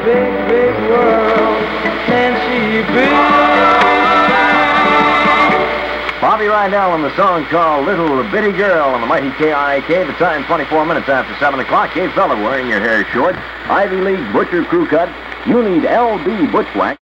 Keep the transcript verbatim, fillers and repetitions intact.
big, big world can she be? Bobby Rydell and the song called Little Bitty Girl on the mighty K I K. The time twenty-four minutes after seven o'clock. Hey, fella, wearing your hair short. Ivy League Butcher Crew Cut. You need L B Bushwhack.